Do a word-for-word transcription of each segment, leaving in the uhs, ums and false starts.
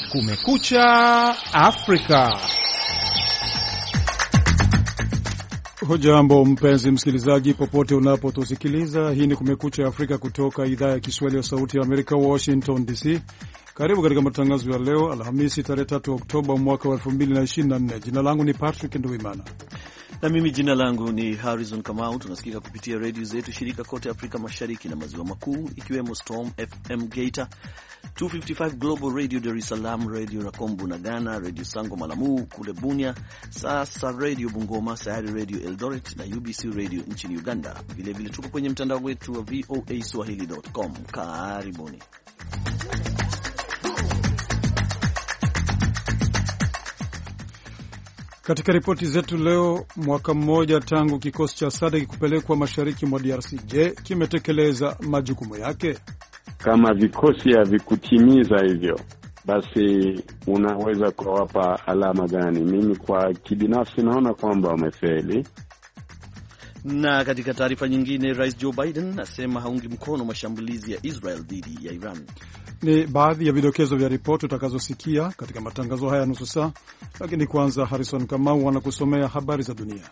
Kumekucha Afrika. Hujambo mpenzi msikilizaji, popote unapotusikiliza. Hii ni Kumekucha Afrika kutoka idhaa ya Kiswahili ya Sauti ya Amerika, Washington D C. Karibu katika matangazo ya leo Alhamisi tarehe tatu Oktoba mwaka wa elfu mbili na ishirini na nne. Jina langu ni Patrick Nduwimana. Na mimi jina langu ni Harrison Kamau. Tunasikika kupitia redio zetu shirika kote Afrika Mashariki na Maziwa Makuu, ikiwemo Storm F M Geita, two fifty-five Global Radio Dar es Salaam, Radio Rakombu na Ghana, Radio Sango Malamu kule Bunia, Sasa Radio Bungoma, Sayari Radio Eldoret na U B C Radio nchini Uganda. Vile vile tuko kwenye mtandao wetu wa v o a swahili dot com. Karibuni. Katika ripoti zetu leo, mwaka mmoja tangu kikosi cha SADC kupelekwa mashariki mwa D R C. Je, kimetekeleza majukumu yake? Kama vikosi havikutimiza hivyo, basi unaweza kuwapa alama gani? Mimi kwa kibinafsi naona kwamba wamefeli. Na katika taarifa nyingine, Rais Joe Biden asema haungi mkono mashambulizi ya Israel dhidi ya Iran. Ni baadhi ya vidokezo vya ripoti utakazosikia katika matangazo haya nusu saa, lakini kwanza Harrison Kamau anakusomea habari za dunia.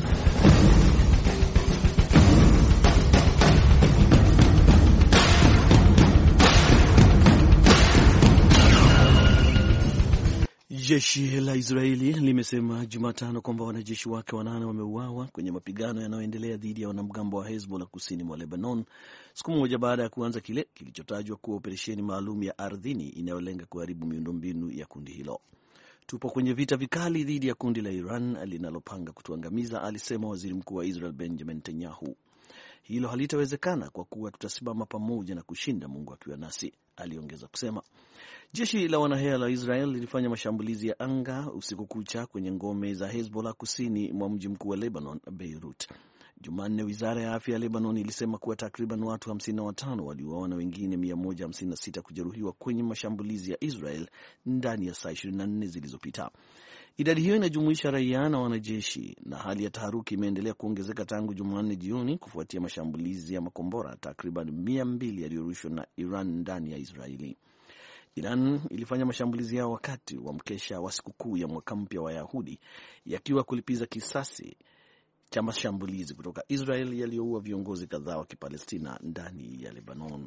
Jeshi la Israeli limesema Jumatano kwamba wanajeshi wake wanane wameuawa kwenye mapigano yanayoendelea dhidi ya wanamgambo wa Hezbollah kusini mwa Lebanon, siku moja baada ya kuanza kile kilichotajwa kuwa operesheni maalum ya ardhini inayolenga kuharibu miundombinu ya kundi hilo. Tupo kwenye vita vikali dhidi ya kundi la Iran linalopanga kutuangamiza, alisema waziri mkuu wa Israel Benjamin Netanyahu. Hilo halitawezekana kwa kuwa tutasimama pamoja na kushinda, Mungu akiwa nasi, aliongeza kusema. Jeshi la wanahea la Israel lilifanya mashambulizi ya anga usiku kucha kwenye ngome za Hezbollah kusini mwa mji mkuu wa Lebanon, Beirut. Jumanne, wizara ya afya ya Lebanon ilisema kuwa takriban watu hamsini na watano waliuawa na wengine mia moja hamsini na sita kujeruhiwa kwenye mashambulizi ya Israel ndani ya saa ishirini na nne zilizopita. Idadi hiyo inajumuisha raia na wanajeshi, na hali ya taharuki imeendelea kuongezeka tangu Jumanne jioni kufuatia mashambulizi ya makombora takriban mia mbili yaliyorushwa na Iran ndani ya Israeli. Iran ilifanya mashambulizi yao wakati wa mkesha wa sikukuu ya mwaka mpya wa Yahudi, yakiwa kulipiza kisasi cha mashambulizi kutoka Israel yaliyoua viongozi kadhaa wa Kipalestina ndani ya Lebanon.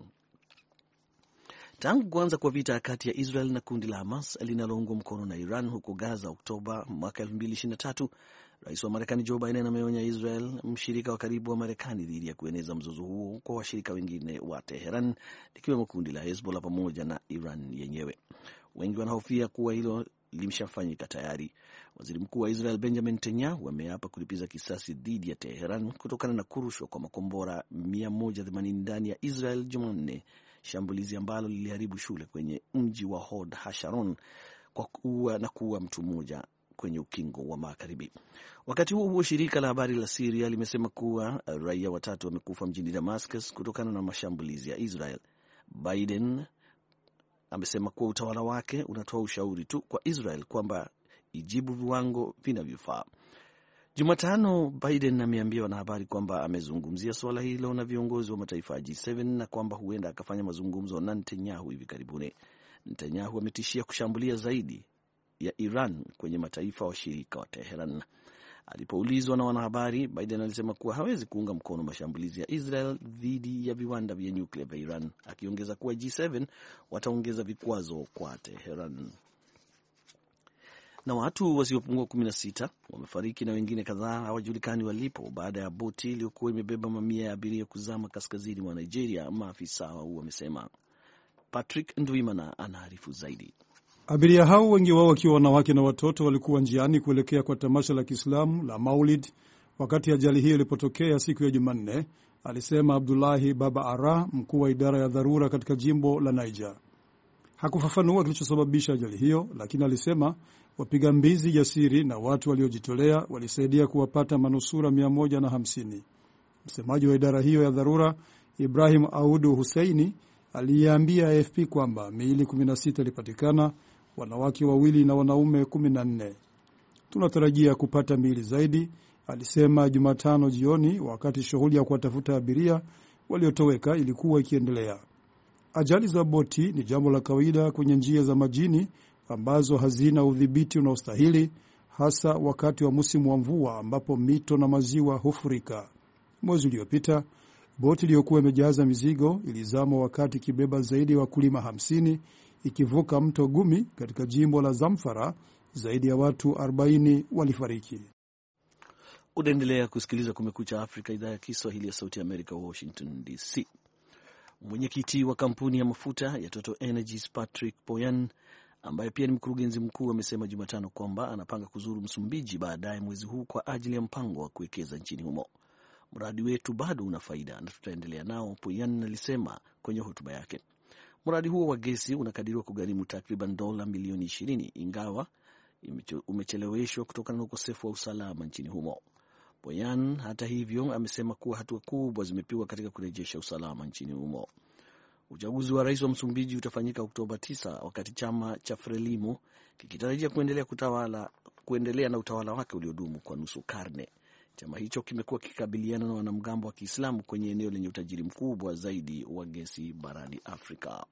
Tangu kuanza kwa vita kati ya Israel na kundi la Hamas linaloungwa mkono na Iran huko Gaza Oktoba mwaka elfu mbili ishirini na tatu, Rais wa Marekani Joe Biden ameonya Israel, mshirika wa karibu wa Marekani, dhidi ya kueneza mzozo huo kwa washirika wengine wa Teheran, likiwemo kundi la Hezbollah pamoja na Iran yenyewe. Wengi wanahofia kuwa hilo limeshafanyika tayari. Waziri Mkuu wa Israel Benjamin Netanyahu ameapa kulipiza kisasi dhidi ya Teheran kutokana na kurushwa kwa makombora mia moja themanini ndani ya Israel Jumanne, shambulizi ambalo liliharibu shule kwenye mji wa Hod Hasharon kwa kuua na kuua mtu mmoja kwenye ukingo wa Magharibi. Wakati huo huo, shirika la habari la Syria limesema kuwa raia watatu wamekufa mjini Damascus kutokana na mashambulizi ya Israel. Biden amesema kuwa utawala wake unatoa ushauri tu kwa Israel kwamba ijibu viwango vinavyofaa. Jumatano, Biden ameambia wanahabari kwamba amezungumzia suala hilo na viongozi wa mataifa ya G saba na kwamba huenda akafanya mazungumzo na Netanyahu hivi karibuni. Netanyahu ametishia kushambulia zaidi ya Iran kwenye mataifa washirika wa Teheran. Alipoulizwa na wanahabari, Biden alisema kuwa hawezi kuunga mkono mashambulizi ya Israel dhidi ya viwanda vya nyuklia vya Iran, akiongeza kuwa G saba wataongeza vikwazo kwa Teheran. Na watu wasiopungua kumi na sita wamefariki na wengine kadhaa hawajulikani walipo baada ya boti iliyokuwa imebeba mamia ya abiria kuzama kaskazini mwa Nigeria, maafisa wamesema. Patrick Ndwimana anaarifu zaidi. Abiria hao, wengi wao wakiwa wanawake na watoto, walikuwa njiani kuelekea kwa tamasha la Kiislamu la Maulid wakati ajali hiyo ilipotokea siku ya Jumanne, alisema Abdullahi Baba Ara, mkuu wa idara ya dharura katika jimbo la Niger. Hakufafanua kilichosababisha ajali hiyo, lakini alisema wapiga mbizi jasiri na watu waliojitolea walisaidia kuwapata manusura mia moja na hamsini. Msemaji wa idara hiyo ya dharura, Ibrahim Audu Huseini, aliambia A F P kwamba miili kumi na sita ilipatikana, wanawake wawili na wanaume kumi na nne. Tunatarajia kupata miili zaidi, alisema Jumatano jioni wakati shughuli ya kuwatafuta abiria waliotoweka ilikuwa ikiendelea. Ajali za boti ni jambo la kawaida kwenye njia za majini ambazo hazina udhibiti unaostahili, hasa wakati wa msimu wa mvua ambapo mito na maziwa hufurika. Mwezi uliopita, boti iliyokuwa imejaza mizigo ilizama wakati ikibeba zaidi ya wakulima hamsini ikivuka mto Gumi katika jimbo la Zamfara. Zaidi ya watu arobaini walifariki. Unaendelea kusikiliza Kumekucha Afrika, idhaa ya Kiswahili ya Sauti ya Amerika, Washington D C. Mwenyekiti wa kampuni ya mafuta ya Total Energies Patrick Poyan, ambaye pia ni mkurugenzi mkuu, amesema Jumatano kwamba anapanga kuzuru Msumbiji baadaye mwezi huu kwa ajili ya mpango wa kuwekeza nchini humo. Mradi wetu bado una faida na tutaendelea nao, Poyan alisema kwenye hotuba yake. Mradi huo wa gesi unakadiriwa kugharimu takriban dola milioni ishirini, ingawa umecheleweshwa kutokana na ukosefu wa usalama nchini humo. Poyan hata hivyo amesema kuwa hatua kubwa zimepigwa katika kurejesha usalama nchini humo. Uchaguzi wa rais wa Msumbiji utafanyika Oktoba tisa, wakati chama cha Frelimo kikitarajia kuendelea kutawala kuendelea na utawala wake uliodumu kwa nusu karne. Chama hicho kimekuwa kikabiliana na wanamgambo wa Kiislamu kwenye eneo lenye utajiri mkubwa zaidi wa gesi barani Afrika.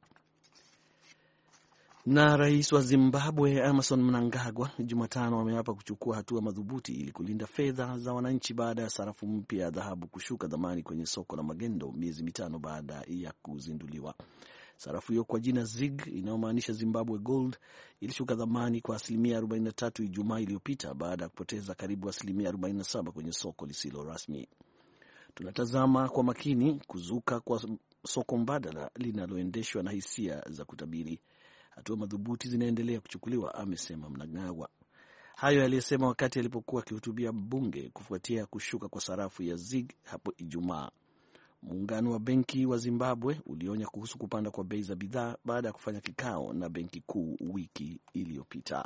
Na rais wa Zimbabwe Emmerson Mnangagwa Jumatano ameapa kuchukua hatua madhubuti ili kulinda fedha za wananchi baada ya sarafu mpya ya dhahabu kushuka dhamani kwenye soko la magendo miezi mitano baada ya kuzinduliwa. Sarafu hiyo kwa jina Z I G inayomaanisha Zimbabwe Gold ilishuka dhamani kwa asilimia arobaini na tatu Ijumaa iliyopita baada ya kupoteza karibu asilimia arobaini na saba kwenye soko lisilo rasmi. Tunatazama kwa makini kuzuka kwa soko mbadala linaloendeshwa na hisia za kutabiri. Hatua madhubuti zinaendelea kuchukuliwa, amesema Mnangagwa. Hayo aliyesema wakati alipokuwa akihutubia bunge kufuatia kushuka kwa sarafu ya Z I G hapo Ijumaa. Muungano wa benki wa Zimbabwe ulionya kuhusu kupanda kwa bei za bidhaa baada ya kufanya kikao na benki kuu wiki iliyopita.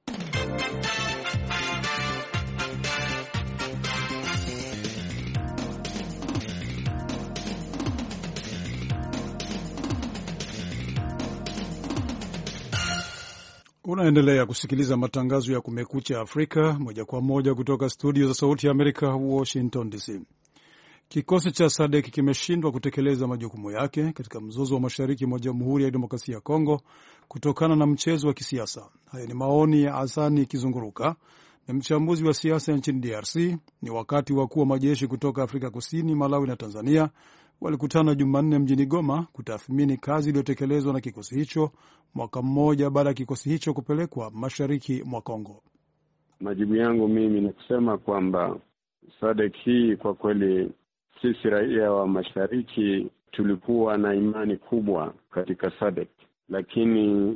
Unaendelea kusikiliza matangazo ya Kumekucha Afrika moja kwa moja kutoka studio za Sauti ya Amerika, Washington D C. Kikosi cha S A D C kimeshindwa kutekeleza majukumu yake katika mzozo wa mashariki mwa Jamhuri ya Demokrasia ya Kongo kutokana na mchezo wa kisiasa. Haya ni maoni ya Asani Kizunguruka, ni mchambuzi wa siasa nchini D R C. Ni wakati wakuu wa majeshi kutoka Afrika Kusini, Malawi na Tanzania walikutana Jumanne mjini Goma kutathmini kazi iliyotekelezwa na kikosi hicho mwaka mmoja baada ya kikosi hicho kupelekwa mashariki mwa Kongo. Majibu yangu mimi ni kusema kwamba S A D C hii kwa kweli, sisi raia wa mashariki tulikuwa na imani kubwa katika S A D C, lakini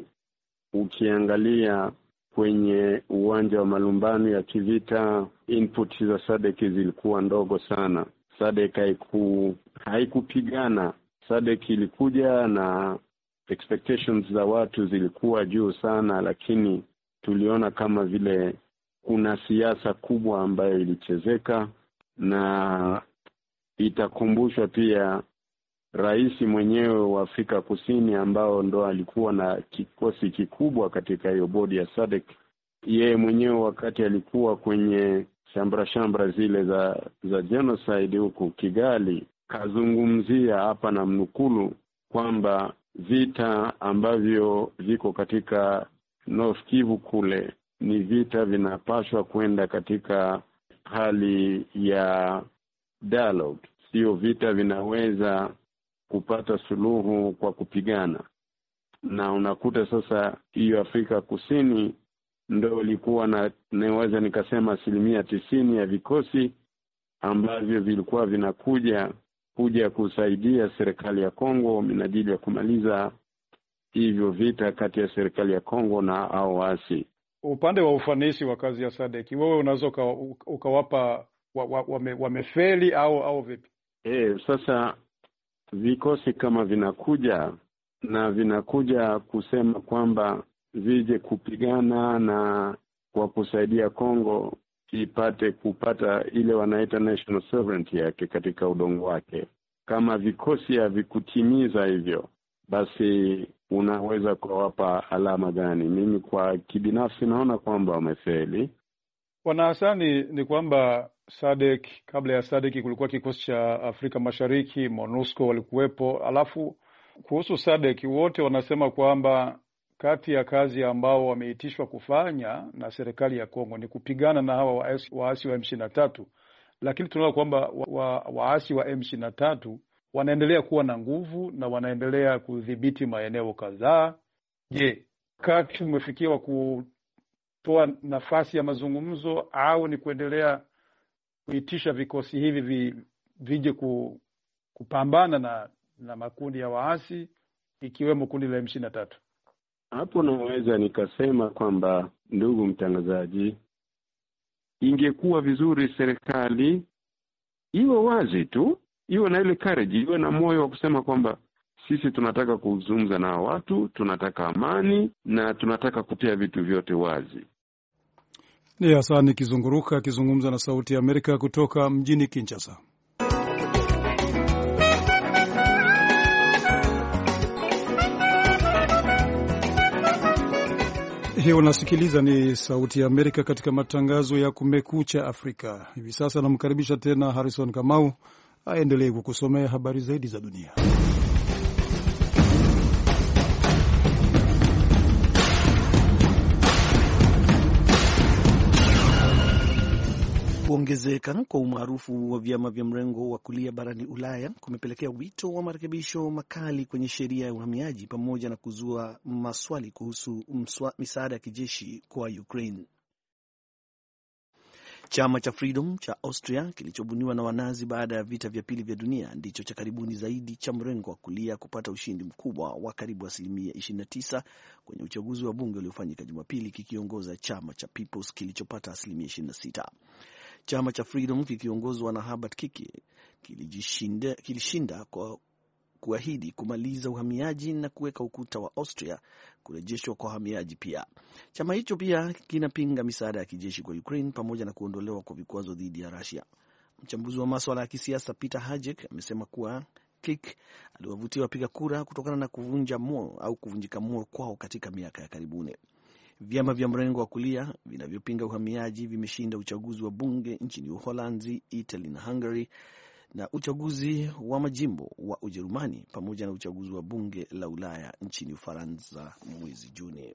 ukiangalia kwenye uwanja wa malumbano ya kivita, input za S A D C zilikuwa ndogo sana. S A D C haiku haikupigana. S A D C ilikuja na expectations za watu zilikuwa juu sana, lakini tuliona kama vile kuna siasa kubwa ambayo ilichezeka. Na itakumbushwa pia rais mwenyewe wa Afrika Kusini ambao ndo alikuwa na kikosi kikubwa katika hiyo bodi ya S A D C. Yeye mwenyewe wakati alikuwa kwenye shambra shambra zile za za genocide huko Kigali, kazungumzia hapa na mnukulu kwamba vita ambavyo viko katika North Kivu kule ni vita vinapaswa kwenda katika hali ya dialogue, sio vita vinaweza kupata suluhu kwa kupigana. Na unakuta sasa hiyo Afrika Kusini ndio ilikuwa na naweza nikasema asilimia tisini ya vikosi ambavyo vilikuwa vinakuja kuja kusaidia serikali ya Kongo minajili ya kumaliza hivyo vita kati ya serikali ya Kongo na hao waasi. Upande wa ufanisi wa kazi ya S A D C, wewe unaweza ukawapa wamefeli wa, wa au au vipi? Eh, sasa vikosi kama vinakuja na vinakuja kusema kwamba vije kupigana na kwa kusaidia Kongo ipate kupata ile wanaita national sovereignty yake katika udongo wake. Kama vikosi havikutimiza hivyo, basi unaweza kuwapa alama gani? Mimi kwa kibinafsi naona kwamba wamefeli. Bwana Hasani, ni kwamba S A D C, kabla ya S A D C kulikuwa kikosi cha Afrika Mashariki, MONUSCO walikuwepo. Alafu kuhusu S A D C wote wanasema kwamba kati ya kazi ambao wameitishwa kufanya na serikali ya Kongo ni kupigana na hawa waasi wa M ishirini na tatu, lakini tunaona kwamba waasi wa M ishirini na tatu wanaendelea kuwa na nguvu na wanaendelea kudhibiti maeneo kadhaa. Je, kati umefikiwa kutoa nafasi ya mazungumzo au ni kuendelea kuitisha vikosi hivi vi, vije ku, kupambana na na makundi ya waasi ikiwemo kundi la M ishirini na tatu? Hapo naweza nikasema kwamba, ndugu mtangazaji, ingekuwa vizuri serikali iwe wazi tu, iwe na ile courage, iwe na moyo wa kusema kwamba sisi tunataka kuzungumza na watu, tunataka amani na tunataka kutia vitu vyote wazi. Ni Hasani Kizunguruka akizungumza na Sauti ya Amerika kutoka mjini Kinshasa. Hii unasikiliza ni Sauti ya Amerika katika matangazo ya Kumekucha Afrika. Hivi sasa namkaribisha tena Harrison Kamau aendelee kukusomea habari zaidi za dunia. Kuongezeka kwa umaarufu wa vyama vya mrengo wa kulia barani Ulaya kumepelekea wito wa marekebisho makali kwenye sheria ya uhamiaji pamoja na kuzua maswali kuhusu misaada ya kijeshi kwa Ukraine. Chama cha Freedom cha Austria kilichobuniwa na Wanazi baada ya vita vya pili vya dunia ndicho cha karibuni zaidi cha mrengo wa kulia kupata ushindi mkubwa wa karibu asilimia ishirini na tisa kwenye uchaguzi wa bunge uliofanyika Jumapili, kikiongoza chama cha Peoples kilichopata asilimia ishirini na sita. Chama cha Freedom kikiongozwa na Herbert Kiki kilishinda, kilishinda kwa kuahidi kumaliza uhamiaji na kuweka ukuta wa Austria kurejeshwa kwa wahamiaji pia. Chama hicho pia kinapinga misaada ya kijeshi kwa Ukraine pamoja na kuondolewa kwa vikwazo dhidi ya Russia. Mchambuzi wa masuala ya kisiasa Peter Hajek amesema kuwa Kik aliwavutia wapiga kura kutokana na kuvunja moyo au kuvunjika moyo kwao katika miaka ya karibuni. Vyama vya mrengo wa kulia vinavyopinga uhamiaji vimeshinda uchaguzi wa bunge nchini Uholanzi, Italy na Hungary, na uchaguzi wa majimbo wa Ujerumani pamoja na uchaguzi wa bunge la Ulaya nchini Ufaransa mwezi Juni.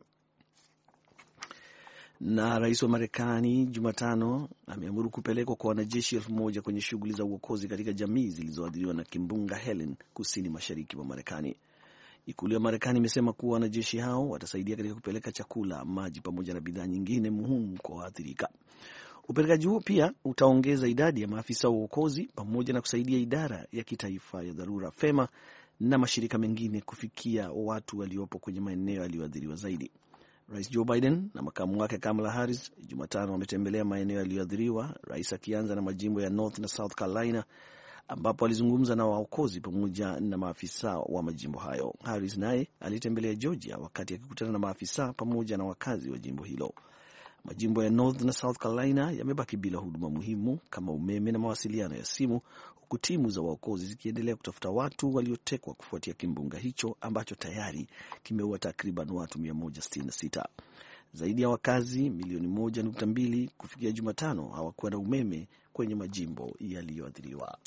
Na rais wa Marekani Jumatano ameamuru kupelekwa kwa wanajeshi elfu moja kwenye shughuli za uokozi katika jamii zilizoathiriwa na kimbunga Helen kusini mashariki mwa Marekani. Ikulu ya Marekani imesema kuwa wanajeshi hao watasaidia katika kupeleka chakula, maji pamoja na bidhaa nyingine muhimu kwa waathirika. Upelekaji huo pia utaongeza idadi ya maafisa wa uokozi pamoja na kusaidia idara ya kitaifa ya dharura FEMA na mashirika mengine kufikia watu waliopo kwenye maeneo yaliyoathiriwa zaidi. Rais Joe Biden na makamu wake Kamala Harris Jumatano wametembelea maeneo yaliyoathiriwa, rais akianza na majimbo ya North na South Carolina ambapo alizungumza na waokozi pamoja na maafisa wa majimbo hayo. Harris naye alitembelea Georgia wakati akikutana na maafisa pamoja na wakazi wa jimbo hilo. Majimbo ya North na South Carolina yamebaki bila huduma muhimu kama umeme na mawasiliano ya simu, huku timu za waokozi zikiendelea kutafuta watu waliotekwa kufuatia kimbunga hicho ambacho tayari kimeua takriban watu mia moja sitini na sita. Zaidi ya wakazi milioni moja nukta mbili kufikia Jumatano hawakuwa na umeme kwenye majimbo yaliyoathiriwa.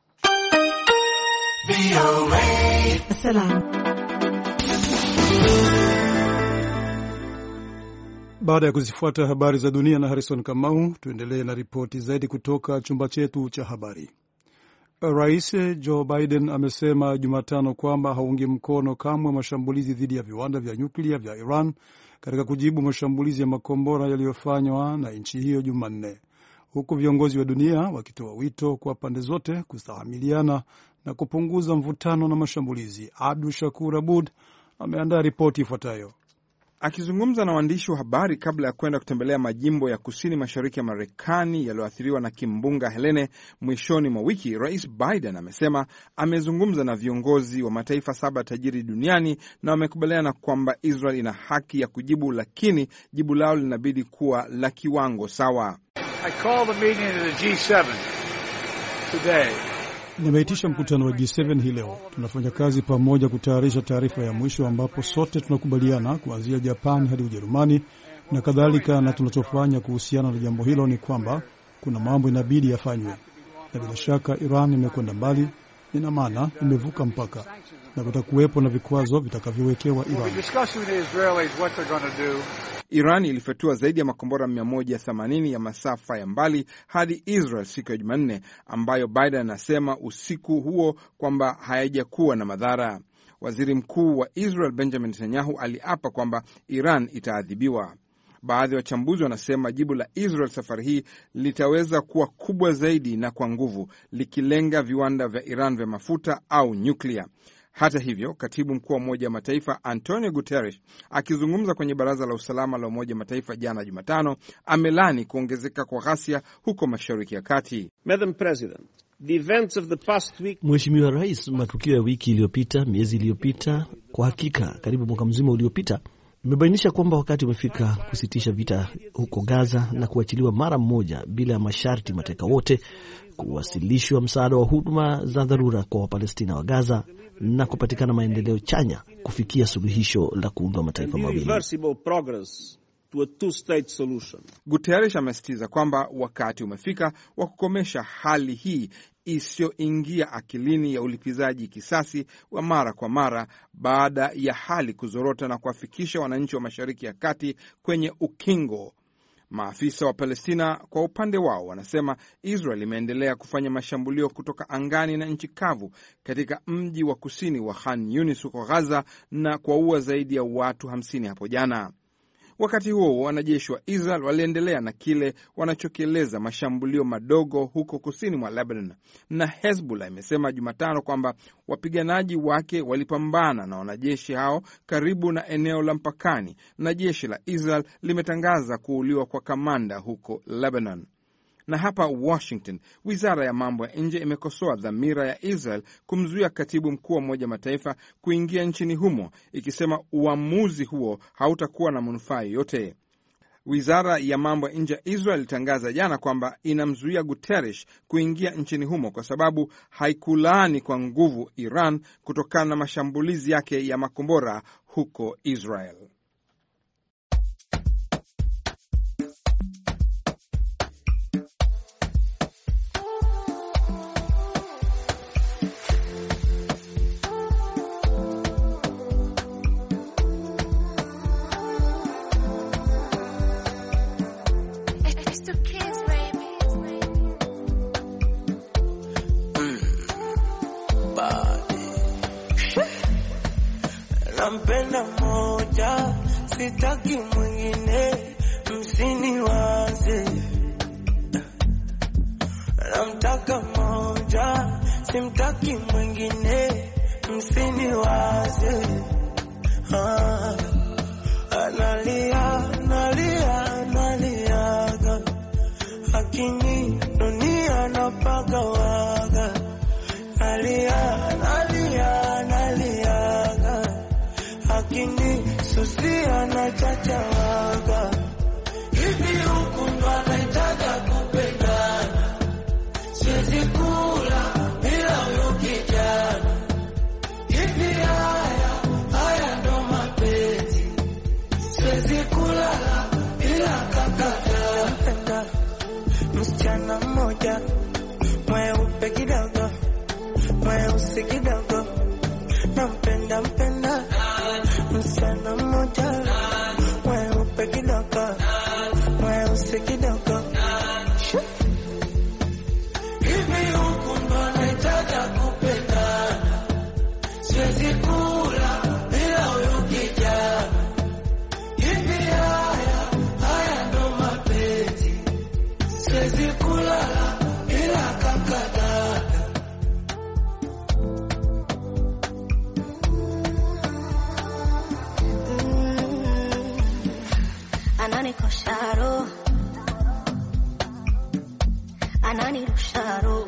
Baada ya kuzifuata habari za dunia na Harrison Kamau, tuendelee na ripoti zaidi kutoka chumba chetu cha habari. Rais Joe Biden amesema Jumatano kwamba haungi mkono kamwe mashambulizi dhidi ya viwanda vya nyuklia vya Iran katika kujibu mashambulizi ya makombora yaliyofanywa na nchi hiyo Jumanne, huku viongozi wa dunia wakitoa wito kwa pande zote kustahamiliana na kupunguza mvutano na mashambulizi. Abdu Shakur Abud ameandaa ripoti ifuatayo. Akizungumza na waandishi wa habari kabla ya kwenda kutembelea majimbo ya kusini mashariki ya Marekani yaliyoathiriwa na kimbunga Helene mwishoni mwa wiki, Rais Biden amesema amezungumza na viongozi wa mataifa saba tajiri duniani na wamekubaliana kwamba Israel ina haki ya kujibu, lakini jibu lao linabidi kuwa la kiwango sawa. I call the meeting of the G seven today. Nimeitisha mkutano wa G saba hii leo. Tunafanya kazi pamoja kutayarisha taarifa ya mwisho ambapo sote tunakubaliana kuanzia Japan hadi Ujerumani na kadhalika, na tunachofanya kuhusiana na jambo hilo ni kwamba kuna mambo inabidi yafanywe. Na bila shaka Iran imekwenda mbali. ina maana imevuka mpaka na kutakuwepo na vikwazo vitakavyowekewa Iran. Iran ilifyatua zaidi ya makombora mia moja themanini ya masafa ya mbali hadi Israel siku ya Jumanne, ambayo Biden anasema usiku huo kwamba hayajakuwa na madhara. Waziri Mkuu wa Israel Benjamin Netanyahu aliapa kwamba Iran itaadhibiwa. Baadhi ya wachambuzi wanasema jibu la Israel safari hii litaweza kuwa kubwa zaidi na kwa nguvu, likilenga viwanda vya Iran vya mafuta au nyuklia. Hata hivyo, katibu mkuu wa Umoja wa Mataifa Antonio Guterres akizungumza kwenye Baraza la Usalama la Umoja wa Mataifa jana Jumatano amelani kuongezeka kwa ghasia huko Mashariki ya Kati. Madam President, the events of the past week... Mheshimiwa Rais, matukio ya wiki iliyopita, miezi iliyopita, kwa hakika karibu mwaka mzima uliopita, imebainisha kwamba wakati umefika kusitisha vita huko Gaza na kuachiliwa mara moja bila ya masharti mateka wote, kuwasilishwa msaada wa huduma za dharura kwa Wapalestina wa Gaza na kupatikana maendeleo chanya kufikia suluhisho la kuundwa mataifa mawili. Guterres amesitiza kwamba wakati umefika wa kukomesha hali hii isiyoingia akilini ya ulipizaji kisasi wa mara kwa mara baada ya hali kuzorota na kuwafikisha wananchi wa Mashariki ya Kati kwenye ukingo. Maafisa wa Palestina kwa upande wao wanasema Israel imeendelea kufanya mashambulio kutoka angani na nchi kavu katika mji wa kusini wa Khan Yunis huko Gaza na kuwaua zaidi ya watu hamsini hapo jana. Wakati huo wanajeshi wa Israel waliendelea na kile wanachokieleza mashambulio madogo huko kusini mwa Lebanon, na Hezbollah imesema Jumatano kwamba wapiganaji wake walipambana na wanajeshi hao karibu na eneo la mpakani, na jeshi la Israel limetangaza kuuliwa kwa kamanda huko Lebanon. Na hapa Washington, wizara ya mambo ya nje imekosoa dhamira ya Israel kumzuia katibu mkuu wa Umoja Mataifa kuingia nchini humo, ikisema uamuzi huo hautakuwa na manufaa yoyote. Wizara ya mambo ya nje ya Israel ilitangaza jana kwamba inamzuia Guterres kuingia nchini humo kwa sababu haikulaani kwa nguvu Iran kutokana na mashambulizi yake ya makombora huko Israel. Nampenda moja, sitaki mwingine, msiniwaze. Namtaka moja, simtaki mwingine, msiniwaze. Ah, analia, analia, analiaga, lakini dunia napaga waga. Analia, analia, analiaga, lakini susia na chacha waga. Hivi huku ndo anaitaga kupendana, siwezi kula bila huyo kijana. Hivi haya, haya ndo mapenzi, siwezi kulala bila kakata. Msichana mmoja, mweupe kidogo, mweusi kidogo, nampenda mpenda. Msichana mmoja, mweupe kidogo, mweusi kidogo. Hivi huku ndo anaitaga kupendana, siwezi kula bila huyo kijana. Hivi haya, haya ndo mapenzi, siwezi kulala bila kakata. Anani kosharo, anani rusharo.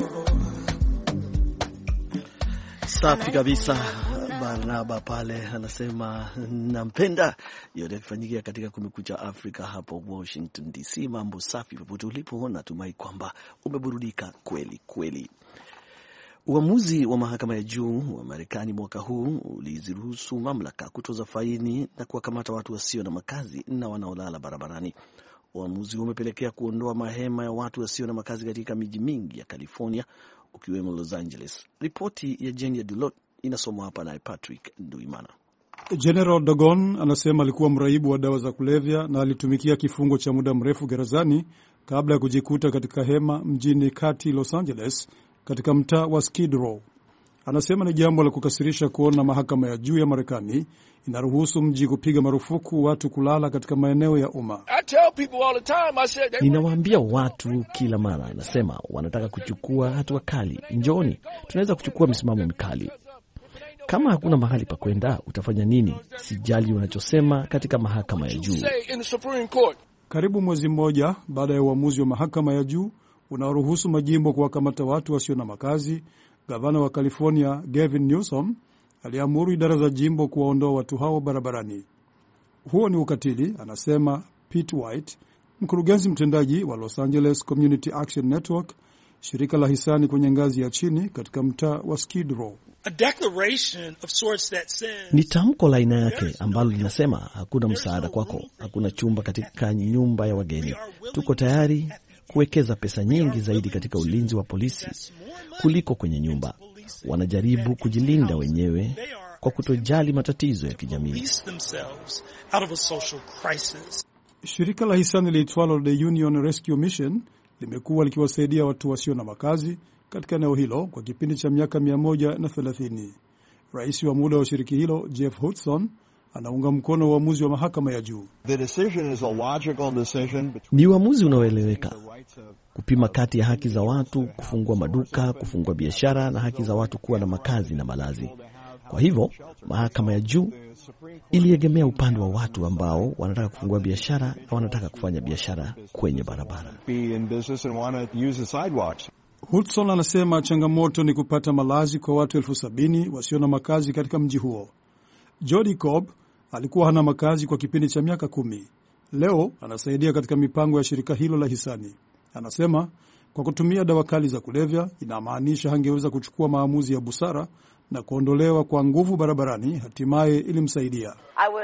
Safi kabisa. Barnaba pale anasema nampenda. Yote yakifanyikia katika Kumekucha Afrika hapo Washington D C. Mambo safi popote ulipo, natumai kwamba umeburudika kweli kweli. Uamuzi wa mahakama ya juu wa Marekani mwaka huu uliziruhusu mamlaka kutoza faini na kuwakamata watu wasio na makazi na wanaolala barabarani. Uamuzi umepelekea kuondoa mahema ya watu wasio na makazi katika miji mingi ya California, ukiwemo Los Angeles. Ripoti ya Jenia Dulot inasomwa hapa na Patrick Nduimana. General Dogon anasema alikuwa mraibu wa dawa za kulevya na alitumikia kifungo cha muda mrefu gerezani kabla ya kujikuta katika hema mjini kati Los Angeles katika mtaa wa Skid Row. Anasema ni jambo la kukasirisha kuona mahakama ya juu ya Marekani inaruhusu mji kupiga marufuku watu kulala katika maeneo ya umma. Ninawaambia watu kila mara, nasema wanataka kuchukua hatua kali. Njoni, tunaweza kuchukua misimamo mikali. Kama hakuna mahali pa kwenda, utafanya nini? Sijali unachosema katika mahakama ya juu. Karibu mwezi mmoja baada ya uamuzi wa mahakama ya juu unaoruhusu majimbo kuwakamata watu wasio na makazi, gavana wa California Gavin Newsom aliamuru idara za jimbo kuwaondoa watu hao barabarani. Huo ni ukatili, anasema Pete White, mkurugenzi mtendaji wa Los Angeles Community Action Network, shirika la hisani kwenye ngazi ya chini katika mtaa wa Skid Row. Ni tamko la aina yake ambalo linasema hakuna msaada kwako, hakuna chumba katika nyumba ya wageni. Tuko tayari kuwekeza pesa nyingi zaidi katika ulinzi wa polisi kuliko kwenye nyumba. Wanajaribu kujilinda wenyewe kwa kutojali matatizo ya kijamii. Shirika la hisani liitwalo The Union Rescue Mission limekuwa likiwasaidia watu wasio na makazi katika eneo hilo kwa kipindi cha miaka mia moja thelathini. Rais wa muda wa shiriki hilo Jeff Hudson anaunga mkono uamuzi wa mahakama ya juu. Ni uamuzi unaoeleweka, kupima kati ya haki za watu kufungua maduka, kufungua biashara na haki za watu kuwa na makazi na malazi. Kwa hivyo, mahakama ya juu iliegemea upande wa watu ambao wanataka kufungua biashara na wanataka kufanya biashara kwenye barabara. Hudson anasema changamoto ni kupata malazi kwa watu elfu sabini wasio na makazi katika mji huo. Jody Cobb alikuwa hana makazi kwa kipindi cha miaka kumi. Leo anasaidia katika mipango ya shirika hilo la hisani. Anasema kwa kutumia dawa kali za kulevya inamaanisha hangeweza kuchukua maamuzi ya busara na kuondolewa kwa nguvu barabarani hatimaye ilimsaidia.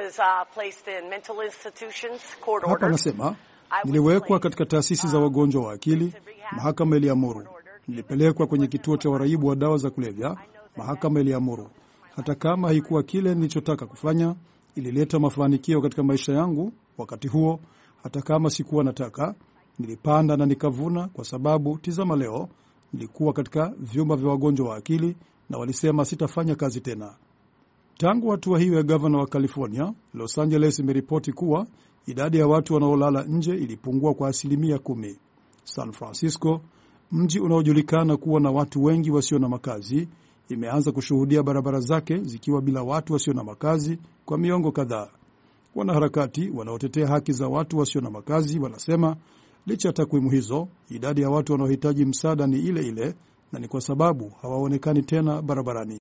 Hapa anasema niliwekwa katika taasisi za wagonjwa wa akili, mahakama iliamuru. Nilipelekwa kwenye kituo cha waraibu wa dawa za kulevya, mahakama iliamuru. Hata kama haikuwa kile nilichotaka kufanya, ilileta mafanikio katika maisha yangu wakati huo. Hata kama sikuwa nataka, nilipanda na nikavuna, kwa sababu tizama leo nilikuwa katika vyumba vya wagonjwa wa akili na walisema sitafanya kazi tena. Tangu hatua hiyo ya gavana wa California, Los Angeles imeripoti kuwa idadi ya watu wanaolala nje ilipungua kwa asilimia kumi. San Francisco, mji unaojulikana kuwa na watu wengi wasio na makazi, imeanza kushuhudia barabara zake zikiwa bila watu wasio na makazi kwa miongo kadhaa. Wanaharakati wanaotetea haki za watu wasio na makazi wanasema licha ya takwimu hizo, idadi ya watu wanaohitaji msaada ni ile ile, na ni kwa sababu hawaonekani tena barabarani.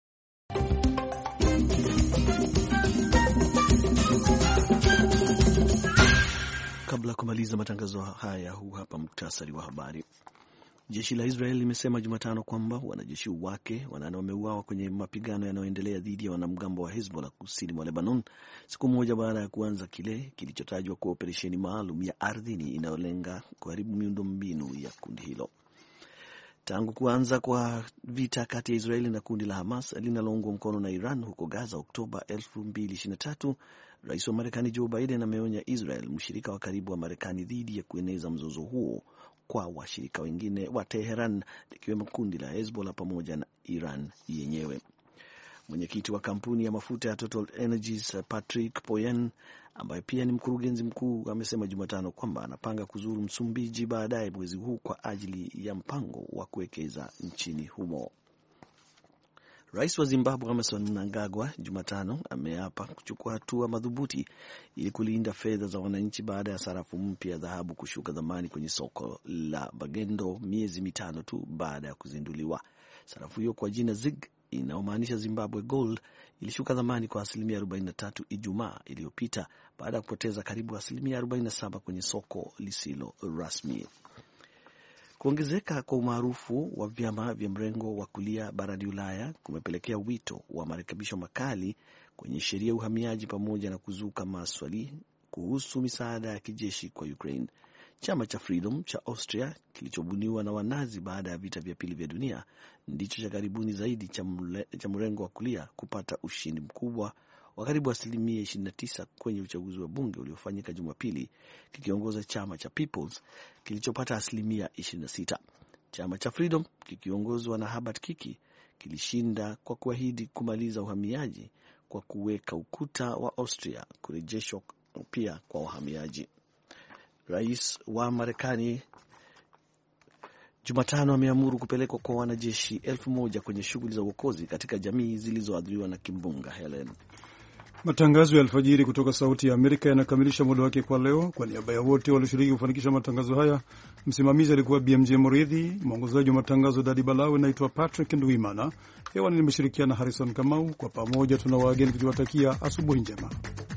Kabla ya kumaliza matangazo haya, huu hapa muktasari wa habari. Jeshi la Israel limesema Jumatano kwamba wanajeshi wake wanane wameuawa kwenye mapigano yanayoendelea dhidi ya wanamgambo wa Hezbollah kusini mwa Lebanon, siku moja baada ya kuanza kile kilichotajwa kuwa operesheni maalum ya ardhini inayolenga kuharibu miundombinu ya kundi hilo. Tangu kuanza kwa vita kati ya Israeli na kundi la Hamas linaloungwa mkono na Iran huko Gaza Oktoba elfu mbili ishirini na tatu, Rais wa Marekani Joe Biden ameonya Israel, mshirika wa karibu wa Marekani, dhidi ya kueneza mzozo huo kwa washirika wengine wa Teheran, likiwemo kundi la Hezbollah pamoja na Iran yenyewe. Mwenyekiti wa kampuni ya mafuta ya Total Energies Patrick Poyen, ambaye pia ni mkurugenzi mkuu, amesema Jumatano kwamba anapanga kuzuru Msumbiji baadaye mwezi huu kwa ajili ya mpango wa kuwekeza nchini humo. Rais wa Zimbabwe Emmerson Mnangagwa Jumatano ameapa kuchukua hatua madhubuti ili kulinda fedha za wananchi baada ya sarafu mpya ya dhahabu kushuka thamani kwenye soko la Bagendo miezi mitano tu baada ya kuzinduliwa. Sarafu hiyo kwa jina Z I G inayomaanisha Zimbabwe Gold ilishuka thamani kwa asilimia arobaini na tatu Ijumaa iliyopita baada ya kupoteza karibu asilimia arobaini na saba kwenye soko lisilo rasmi. Kuongezeka kwa umaarufu wa vyama vya mrengo wa kulia barani Ulaya kumepelekea wito wa marekebisho makali kwenye sheria ya uhamiaji pamoja na kuzuka maswali kuhusu misaada ya kijeshi kwa Ukraine. Chama cha Freedom cha Austria kilichobuniwa na Wanazi baada ya vita vya pili vya dunia ndicho cha karibuni zaidi cha, mle, cha mrengo wa kulia kupata ushindi mkubwa wa karibu asilimia ishirini na tisa kwenye uchaguzi wa bunge uliofanyika Jumapili, kikiongoza chama cha Peoples kilichopata asilimia ishirini na sita. Chama cha Freedom kikiongozwa na Herbert Kiki kilishinda kwa kuahidi kumaliza uhamiaji kwa kuweka ukuta wa Austria, kurejeshwa pia kwa wahamiaji. Rais wa Marekani Jumatano ameamuru kupelekwa kwa wanajeshi elfu moja kwenye shughuli za uokozi katika jamii zilizoathiriwa na kimbunga Helen. Matangazo ya alfajiri kutoka Sauti ya Amerika yanakamilisha muda wake kwa leo. Kwa niaba ya wote walioshiriki kufanikisha matangazo haya, msimamizi alikuwa B M J Moridhi, mwongozaji wa matangazo Dadi Balawe. Naitwa Patrick Ndwimana, hewani nimeshirikiana Harrison Kamau. Kwa pamoja tuna wageni tukiwatakia asubuhi njema.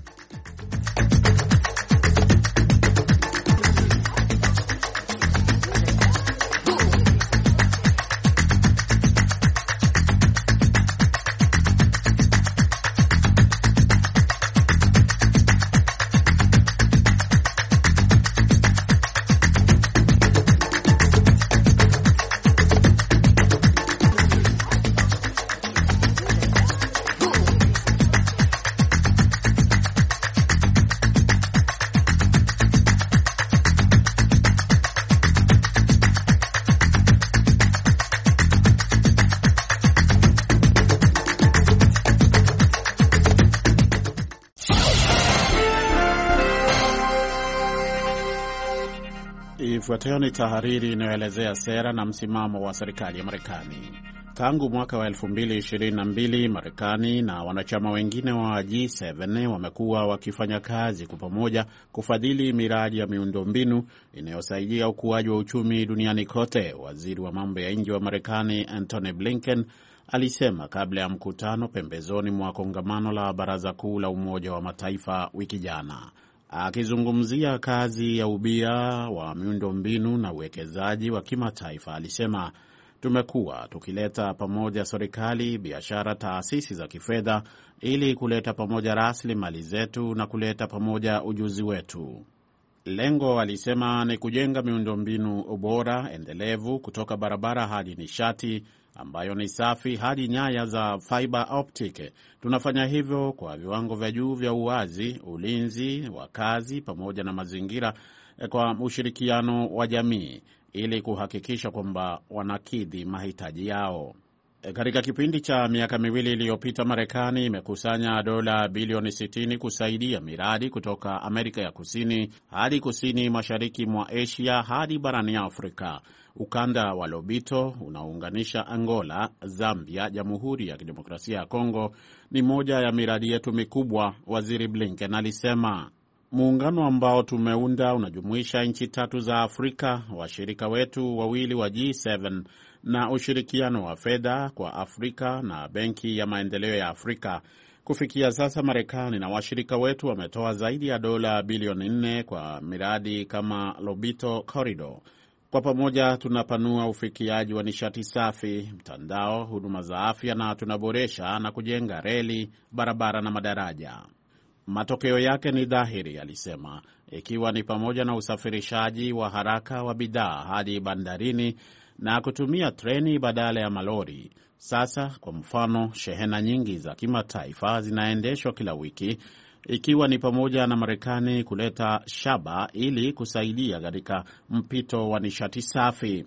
Ifuatayo ni tahariri inayoelezea sera na msimamo wa serikali ya Marekani. Tangu mwaka wa elfu mbili ishirini na mbili, Marekani na wanachama wengine wa G saba wamekuwa wakifanya kazi kwa pamoja kufadhili miradi ya miundombinu inayosaidia ukuaji wa uchumi duniani kote, waziri wa mambo ya nje wa Marekani Antony Blinken alisema kabla ya mkutano pembezoni mwa kongamano la Baraza Kuu la Umoja wa Mataifa wiki jana. Akizungumzia kazi ya ubia wa miundombinu na uwekezaji wa kimataifa, alisema tumekuwa tukileta pamoja serikali, biashara, taasisi za kifedha ili kuleta pamoja rasilimali zetu na kuleta pamoja ujuzi wetu. Lengo, alisema, ni kujenga miundombinu bora endelevu kutoka barabara hadi nishati ambayo ni safi hadi nyaya za fiber optic. Tunafanya hivyo kwa viwango vya juu vya uwazi, ulinzi wa kazi pamoja na mazingira, kwa ushirikiano wa jamii ili kuhakikisha kwamba wanakidhi mahitaji yao. Katika kipindi cha miaka miwili iliyopita, Marekani imekusanya dola bilioni sitini kusaidia miradi kutoka Amerika ya Kusini hadi kusini mashariki mwa Asia hadi barani Afrika. Ukanda wa Lobito unaounganisha Angola, Zambia, Jamhuri ya Kidemokrasia ya Kongo ni moja ya miradi yetu mikubwa, waziri Blinken alisema. Muungano ambao tumeunda unajumuisha nchi tatu za Afrika, washirika wetu wawili wa G saba na ushirikiano wa fedha kwa Afrika na Benki ya Maendeleo ya Afrika. Kufikia sasa, Marekani na washirika wetu wametoa zaidi ya dola bilioni nne kwa miradi kama Lobito Corridor. Kwa pamoja tunapanua ufikiaji wa nishati safi, mtandao, huduma za afya na tunaboresha na kujenga reli, barabara na madaraja. Matokeo yake ni dhahiri, alisema, ikiwa ni pamoja na usafirishaji wa haraka wa bidhaa hadi bandarini na kutumia treni badala ya malori. Sasa, kwa mfano, shehena nyingi za kimataifa zinaendeshwa kila wiki, ikiwa ni pamoja na Marekani kuleta shaba ili kusaidia katika mpito wa nishati safi.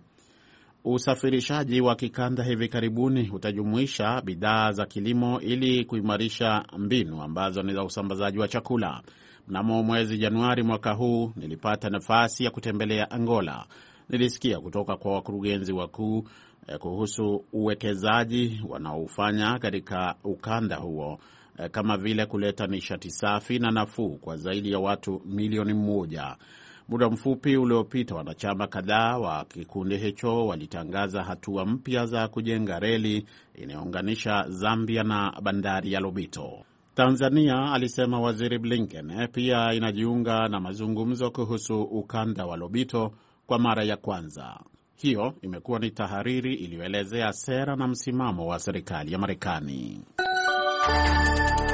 Usafirishaji wa kikanda hivi karibuni utajumuisha bidhaa za kilimo ili kuimarisha mbinu ambazo ni za usambazaji wa chakula. Mnamo mwezi Januari mwaka huu nilipata nafasi ya kutembelea Angola. Nilisikia kutoka kwa wakurugenzi wakuu eh, kuhusu uwekezaji wanaofanya katika ukanda huo, eh, kama vile kuleta nishati safi na nafuu kwa zaidi ya watu milioni moja. Muda mfupi uliopita, wanachama kadhaa wa kikundi hicho walitangaza hatua mpya za kujenga reli inayounganisha Zambia na bandari ya Lobito. Tanzania, alisema waziri Blinken, pia inajiunga na mazungumzo kuhusu ukanda wa Lobito kwa mara ya kwanza. Hiyo imekuwa ni tahariri iliyoelezea sera na msimamo wa serikali ya Marekani.